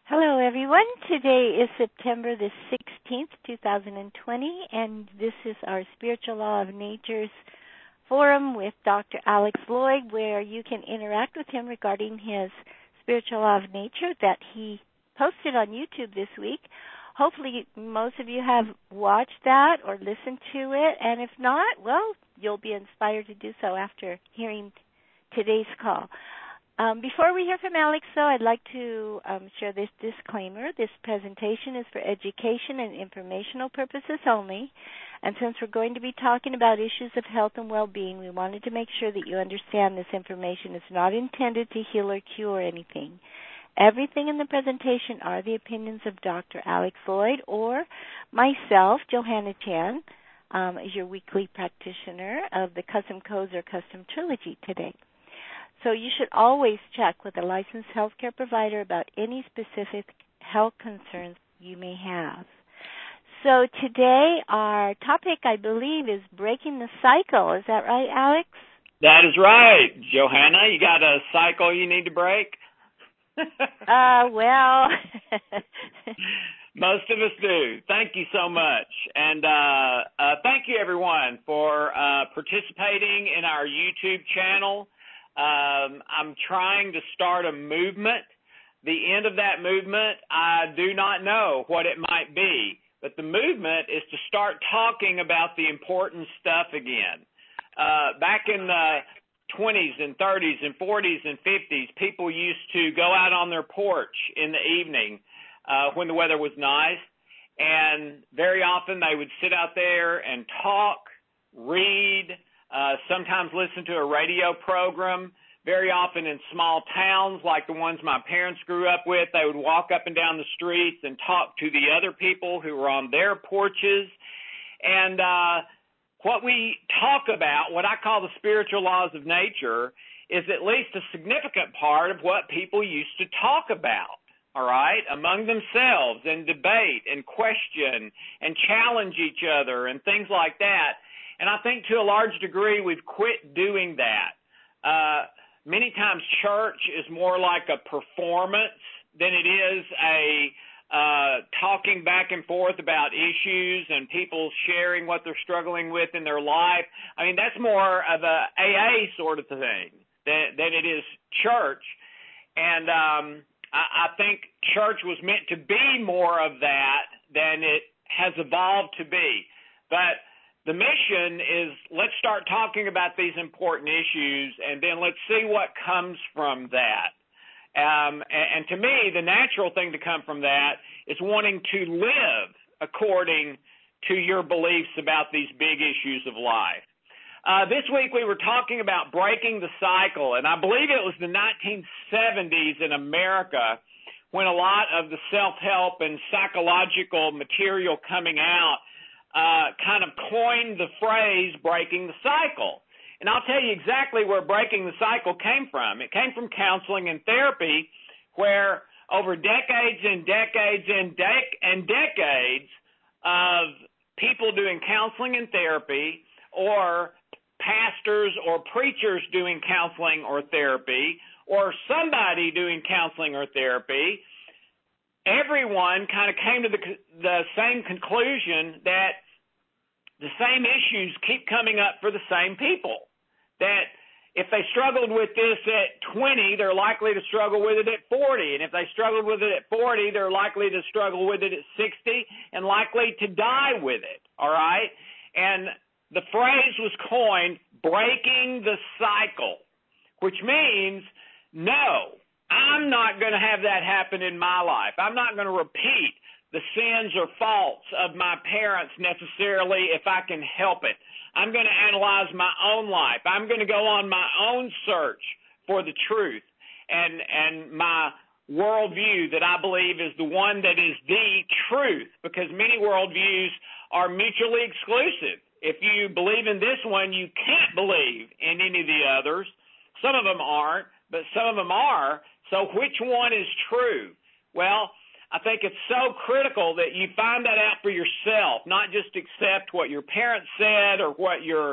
Hello, everyone. Today is September the 16th, 2020, and this is our Spiritual Law of Nature's forum with Dr. Alex Lloyd, where you can interact with him regarding his Spiritual Law of Nature that he posted on YouTube this week. Hopefully, most of you have watched that or listened to it, and if not, well, you'll be inspired to do so after hearing today's call. Before we hear from Alex, though, I'd like to share this disclaimer. This presentation is for education and informational purposes only. And since we're going to be talking about issues of health and well-being, we wanted to make sure that you understand this information is not intended to heal or cure anything. Everything in the presentation are the opinions of Dr. Alex Lloyd or myself, Johanna Chan, as your weekly practitioner of the Custom Codes or Custom Trilogy today. So you should always check with a licensed healthcare provider about any specific health concerns you may have. So today our topic, I believe, is breaking the cycle. Is that right, Alex? That is right, Johanna. You got a cycle you need to break? Well. Most of us do. Thank you so much. And thank you, everyone, for participating in our YouTube channel. I'm trying to start a movement. The end of that movement, I do not know what it might be, but the movement is to start talking about the important stuff again. Back in the 20s and 30s and 40s and 50s, people used to go out on their porch in the evening when the weather was nice, and very often they would sit out there and talk, read, sometimes listen to a radio program. Very often in small towns like the ones my parents grew up with, they would walk up and down the streets and talk to the other people who were on their porches. And what we talk about, what I call the spiritual laws of nature, is at least a significant part of what people used to talk about, all right, among themselves, and debate and question and challenge each other and things like that. And I think to a large degree we've quit doing that. Many times church is more like a performance than it is a talking back and forth about issues and people sharing what they're struggling with in their life. I mean, that's more of a AA sort of thing than it is church. And I think church was meant to be more of that than it has evolved to be. But the mission is, let's start talking about these important issues, and then let's see what comes from that. And to me, the natural thing to come from that is wanting to live according to your beliefs about these big issues of life. This week we were talking about breaking the cycle, and I believe it was the 1970s in America when a lot of the self-help and psychological material coming out kind of coined the phrase breaking the cycle. And I'll tell you exactly where breaking the cycle came from. It came from counseling and therapy, where over decades and decades and decades of people doing counseling and therapy, or pastors or preachers doing counseling or therapy, or somebody doing counseling or therapy, everyone kind of came to the same conclusion that the same issues keep coming up for the same people. That if they struggled with this at 20, they're likely to struggle with it at 40. And if they struggled with it at 40, they're likely to struggle with it at 60 and likely to die with it, all right? And the phrase was coined, breaking the cycle, which means, no, I'm not going to have that happen in my life. I'm not going to repeat the sins or faults of my parents necessarily if I can help it. I'm going to analyze my own life. I'm going to go on my own search for the truth and my worldview that I believe is the one that is the truth, because many worldviews are mutually exclusive. If you believe in this one, you can't believe in any of the others. Some of them aren't, but some of them are. So which one is true? Well, I think it's so critical that you find that out for yourself, not just accept what your parents said or what your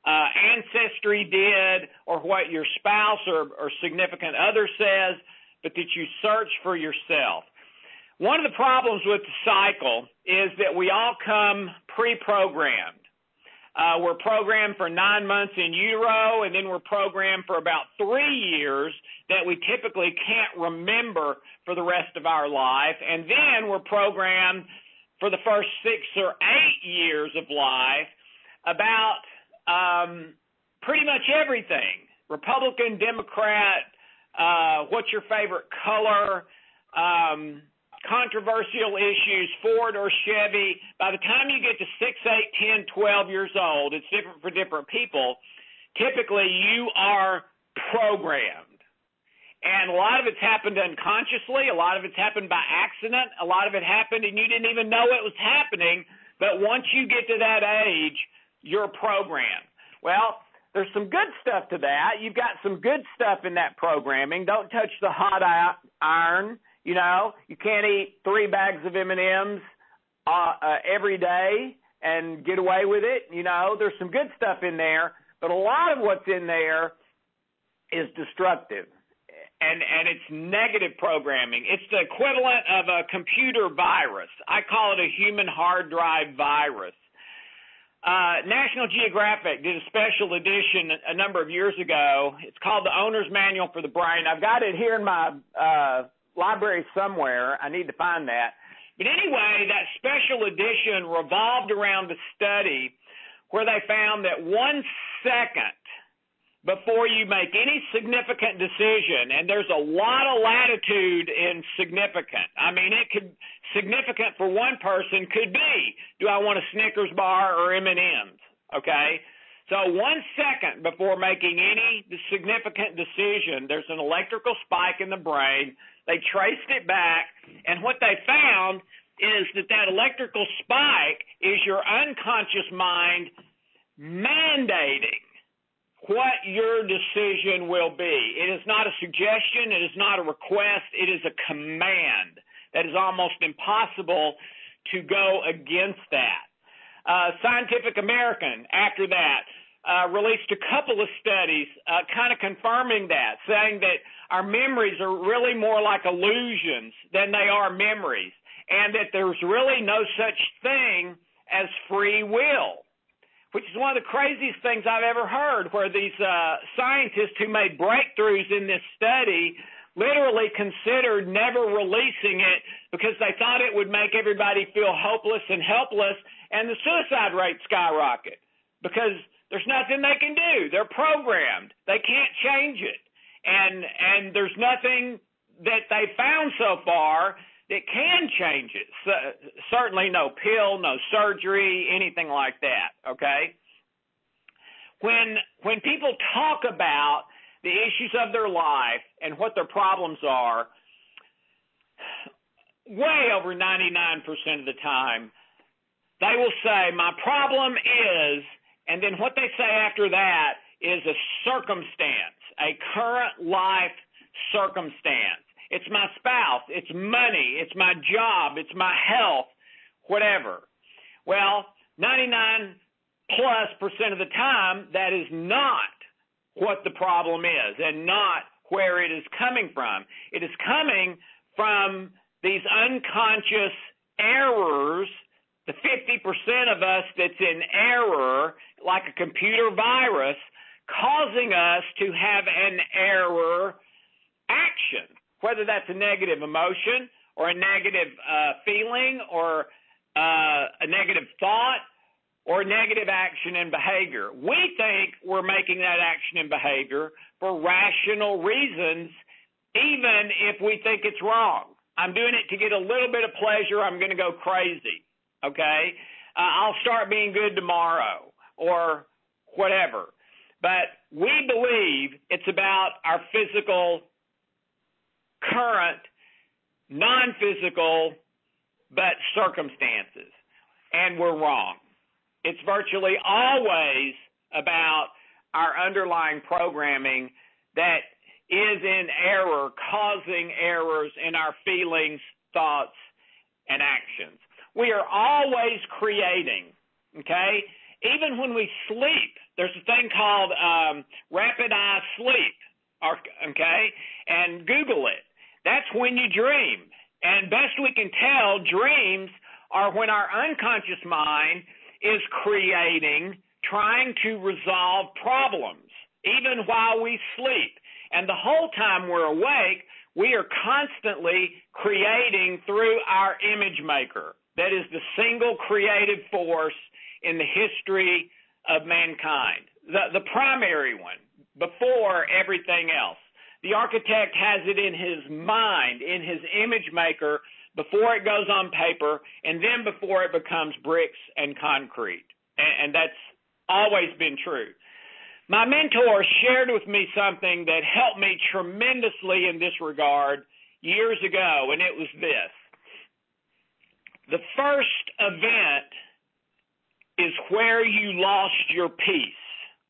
ancestry did or what your spouse or significant other says, but that you search for yourself. One of the problems with the cycle is that we all come pre-programmed. We're programmed for 9 months in utero, and then we're programmed for about 3 years that we typically can't remember for the rest of our life. And then we're programmed for the first 6 or 8 years of life about pretty much everything. Republican, Democrat, what's your favorite color, controversial issues, Ford or Chevy. By the time you get to 6, 8, 10, 12 years old, it's different for different people. Typically, you are programmed. And a lot of it's happened unconsciously. A lot of it's happened by accident. A lot of it happened and you didn't even know it was happening. But once you get to that age, you're programmed. Well, there's some good stuff to that. You've got some good stuff in that programming. Don't touch the hot iron. You know, you can't eat 3 bags of M&Ms every day and get away with it. You know, there's some good stuff in there, but a lot of what's in there is destructive, and it's negative programming. It's the equivalent of a computer virus. I call it a human hard drive virus. National Geographic did a special edition a number of years ago. It's called The Owner's Manual for the Brain. I've got it here in my library somewhere. I need to find that. But anyway, that special edition revolved around a study where they found that 1 second before you make any significant decision, and there's a lot of latitude in significant. I mean, it could significant for one person could be, do I want a Snickers bar or M&Ms? Okay? So 1 second before making any significant decision, there's an electrical spike in the brain. They traced it back, and what they found is that electrical spike is your unconscious mind mandating what your decision will be. It is not a suggestion. It is not a request. It is a command that is almost impossible to go against that. Scientific American, after that, released a couple of studies kind of confirming that, saying that our memories are really more like illusions than they are memories, and that there's really no such thing as free will, which is one of the craziest things I've ever heard, where these scientists who made breakthroughs in this study literally considered never releasing it because they thought it would make everybody feel hopeless and helpless, and the suicide rate skyrocket because there's nothing they can do. They're programmed. They can't change it. And there's nothing that they found so far that can change it. So, certainly no pill, no surgery, anything like that, okay? When people talk about the issues of their life and what their problems are, way over 99% of the time, they will say, my problem is, and then what they say after that is a circumstance, a current life circumstance. It's my spouse, it's money, it's my job, it's my health, whatever. Well, 99+% of the time, that is not what the problem is and not where it is coming from. It is coming from these unconscious errors, the 50% of us that's in error, like a computer virus, causing us to have an error action, whether that's a negative emotion or a negative feeling or a negative thought or negative action and behavior. We think we're making that action and behavior for rational reasons, even if we think it's wrong. I'm doing it to get a little bit of pleasure. I'm going to go crazy, okay? I'll start being good tomorrow or whatever. But we believe it's about our physical, current, non-physical, but circumstances. And we're wrong. It's virtually always about our underlying programming that is in error, causing errors in our feelings, thoughts, and actions. We are always creating, okay? Even when we sleep, there's a thing called rapid eye sleep, okay? And Google it. That's when you dream. And And best we can tell, dreams are when our unconscious mind is creating, trying to resolve problems, even while we sleep. And the whole time we're awake, we are constantly creating through our image maker. That is the single creative force in the history of mankind, the primary one, before everything else. The architect has it in his mind, in his image maker, before it goes on paper, and then before it becomes bricks and concrete. And that's always been true. My mentor shared with me something that helped me tremendously in this regard years ago, and it was this. The first event is where you lost your peace.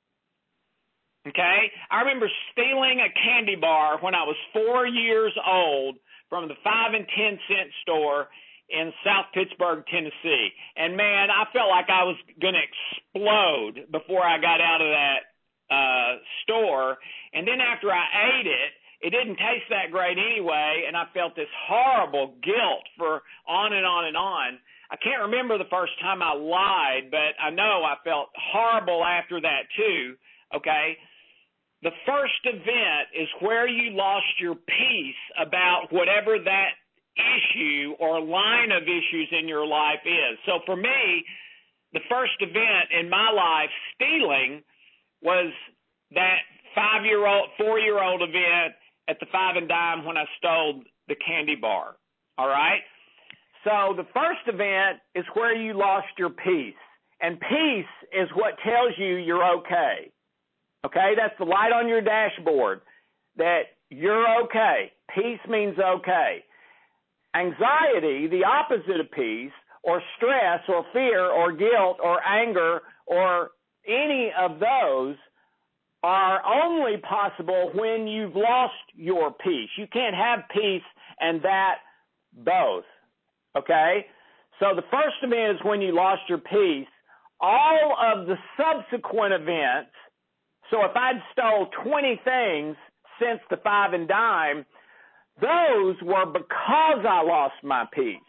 Okay? I remember stealing a candy bar when I was 4 years old from the 5 and 10 cent store in South Pittsburgh, Tennessee. And man, I felt like I was going to explode before I got out of that store. And then after I ate it, it didn't taste that great anyway, and I felt this horrible guilt for on and on and on. I can't remember the first time I lied, but I know I felt horrible after that too, okay? The first event is where you lost your peace about whatever that issue or line of issues in your life is. So for me, the first event in my life, stealing, was that 4-year-old event at the 5 and Dime when I stole the candy bar. All right? So the first event is where you lost your peace. And peace is what tells you you're okay. Okay? That's the light on your dashboard that you're okay. Peace means okay. Anxiety, the opposite of peace, or stress, or fear, or guilt, or anger, or any of those are only possible when you've lost your peace. You can't have peace and that both. Okay? So the first event is when you lost your peace. All of the subsequent events, so if I'd stole 20 things since the 5 and Dime, those were because I lost my peace.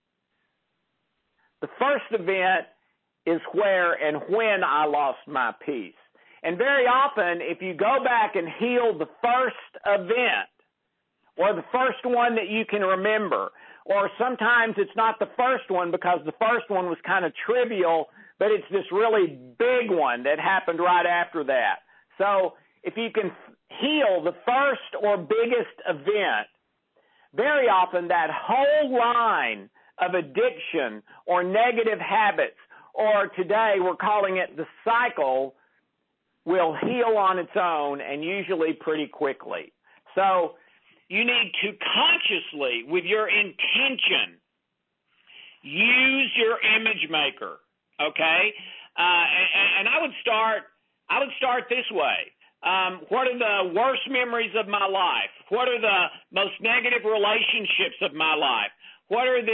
The first event is where and when I lost my peace. And very often, if you go back and heal the first event, or the first one that you can remember, or sometimes it's not the first one because the first one was kind of trivial, but it's this really big one that happened right after that. So if you can heal the first or biggest event, very often that whole line of addiction or negative habits, or today we're calling it the cycle, will heal on its own and usually pretty quickly. So you need to consciously, with your intention, use your image maker, okay? And I would start this way. What are the worst memories of my life? What are the most negative relationships of my life? What are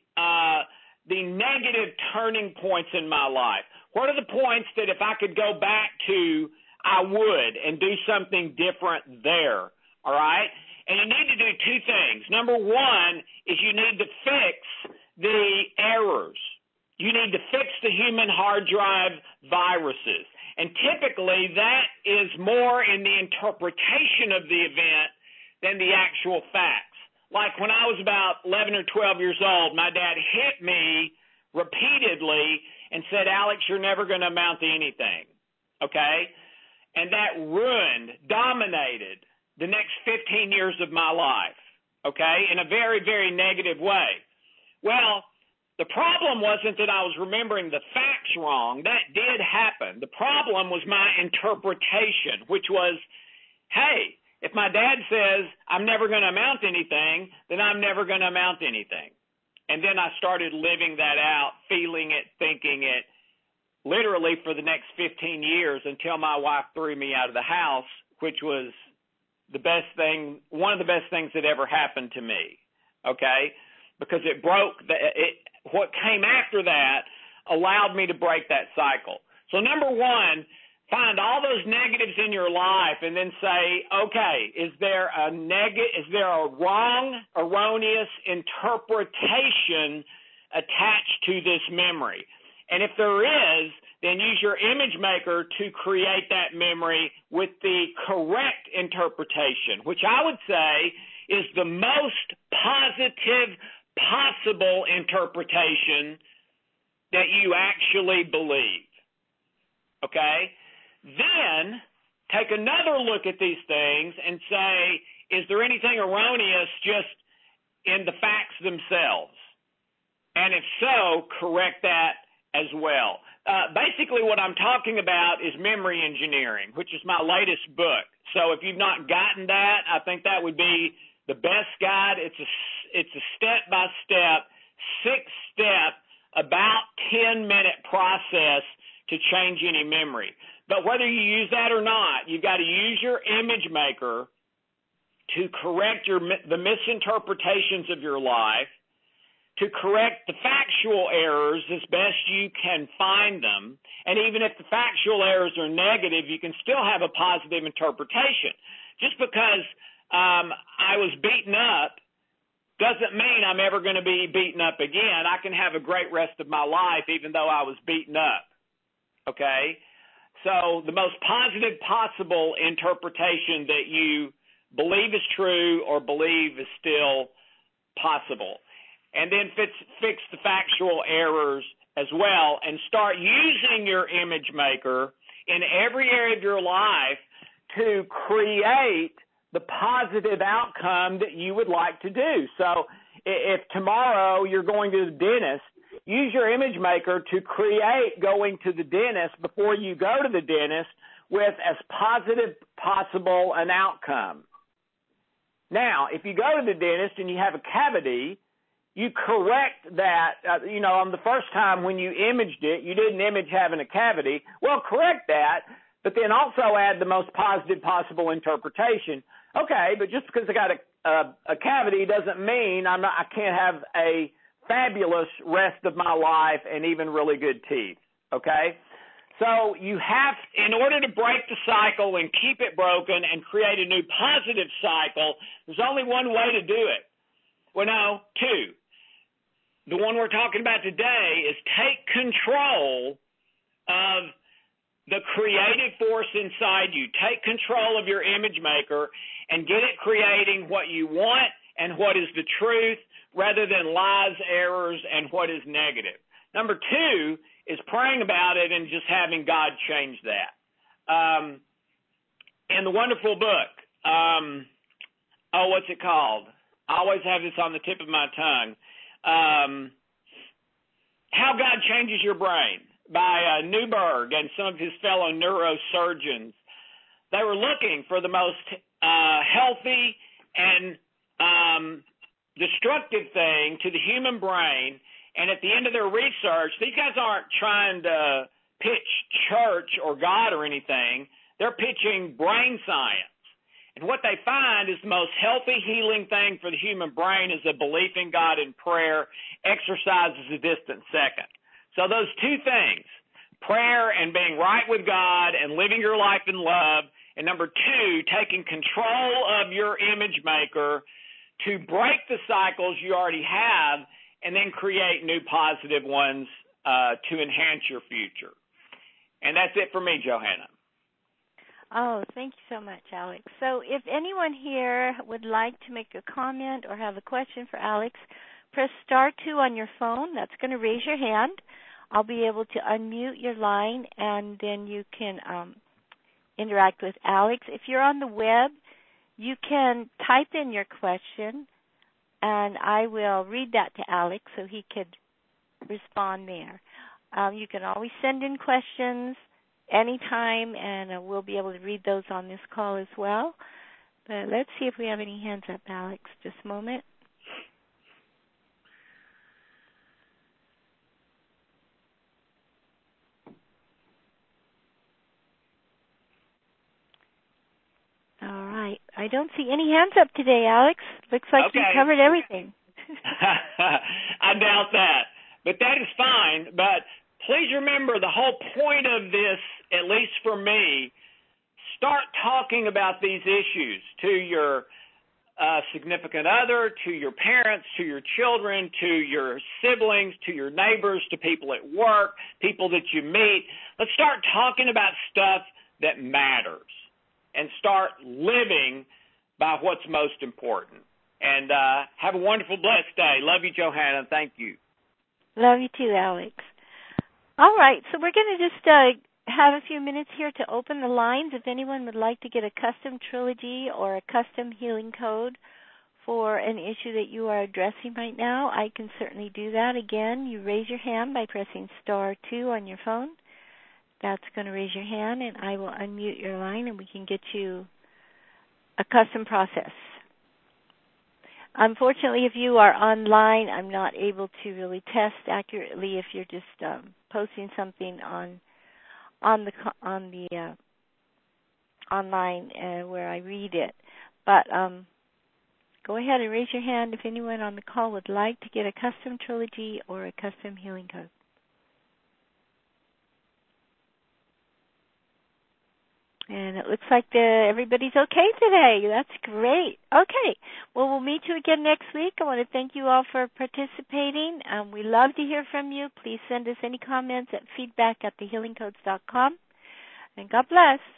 the negative turning points in my life? What are the points that if I could go back to, I would, and do something different there, all right? And you need to do two things. Number one is you need to fix the errors. You need to fix the human hard drive viruses. And typically that is more in the interpretation of the event than the actual facts. Like when I was about 11 or 12 years old, my dad hit me repeatedly and said, "Alex, you're never going to amount to anything." Okay? And that dominated the next 15 years of my life, okay, in a very, very negative way. Well, the problem wasn't that I was remembering the facts wrong. That did happen. The problem was my interpretation, which was, hey, if my dad says I'm never going to amount to anything, then I'm never going to amount to anything. And then I started living that out, feeling it, thinking it, literally for the next 15 years until my wife threw me out of the house, which was the best thing, one of the best things that ever happened to me, okay? Because it broke, what came after that allowed me to break that cycle. So number one, find all those negatives in your life and then say, okay, is there a wrong, erroneous interpretation attached to this memory? And if there is, then use your image maker to create that memory with the correct interpretation, which I would say is the most positive possible interpretation that you actually believe. Okay? Then take another look at these things and say, is there anything erroneous just in the facts themselves? And if so, correct that as well. Basically what I'm talking about is memory engineering, which is my latest book. So if you've not gotten that, I think that would be the best guide. It's a step-by-step, 6-step, about 10-minute process to change any memory. But whether you use that or not, you've got to use your image maker to correct the misinterpretations of your life, to correct the factual errors as best you can find them. And even if the factual errors are negative, you can still have a positive interpretation. Just because I was beaten up doesn't mean I'm ever going to be beaten up again. I can have a great rest of my life even though I was beaten up. Okay? So the most positive possible interpretation that you believe is true or believe is still possible. And then fix the factual errors as well and start using your image maker in every area of your life to create the positive outcome that you would like to do. So if tomorrow you're going to the dentist, use your image maker to create going to the dentist before you go to the dentist with as positive possible an outcome. Now, if you go to the dentist and you have a cavity, you correct that, on the first time when you imaged it, you didn't image having a cavity. Well, correct that, but then also add the most positive possible interpretation. Okay, but just because I got a cavity doesn't mean I can't have a fabulous rest of my life and even really good teeth. Okay? So you have, in order to break the cycle and keep it broken and create a new positive cycle, there's only one way to do it. Well, no, two. The one we're talking about today is take control of the creative force inside you. Take control of your image maker and get it creating what you want and what is the truth rather than lies, errors, and what is negative. Number two is praying about it and just having God change that. In the wonderful book, what's it called? I always have this on the tip of my tongue. How God Changes Your Brain by Newberg and some of his fellow neurosurgeons. They were looking for the most healthy and destructive thing to the human brain, and at the end of their research, these guys aren't trying to pitch church or God or anything. They're pitching brain science. And what they find is the most healthy, healing thing for the human brain is a belief in God and prayer. Exercise is a distant second. So those two things, prayer and being right with God and living your life in love, and number two, taking control of your image maker to break the cycles you already have and then create new positive ones to enhance your future. And that's it for me, Johanna. Oh, thank you so much, Alex. So if anyone here would like to make a comment or have a question for Alex, press star 2 on your phone. That's going to raise your hand. I'll be able to unmute your line, and then you can interact with Alex. If you're on the web, you can type in your question, and I will read that to Alex so he could respond there. You can always send in questions anytime, and we'll be able to read those on this call as well. But let's see if we have any hands up, Alex. Just a moment. All right. I don't see any hands up today, Alex. Looks like you covered everything. I doubt that. But that is fine. But please remember the whole point of this, at least for me, start talking about these issues to your significant other, to your parents, to your children, to your siblings, to your neighbors, to people at work, people that you meet. Let's start talking about stuff that matters and start living by what's most important. And have a wonderful, blessed day. Love you, Johanna. Thank you. Love you too, Alex. All right, so we're going to just have a few minutes here to open the lines. If anyone would like to get a custom trilogy or a custom healing code for an issue that you are addressing right now, I can certainly do that. Again, you raise your hand by pressing *2 on your phone. That's going to raise your hand, and I will unmute your line, and we can get you a custom process. Unfortunately, if you are online, I'm not able to really test accurately if you're just posting something on the online where I read it. But go ahead and raise your hand if anyone on the call would like to get a custom trilogy or a custom healing code. And it looks like everybody's okay today. That's great. Okay. Well, we'll meet you again next week. I want to thank you all for participating. We love to hear from you. Please send us any comments at feedback@thehealingcodes.com. And God bless.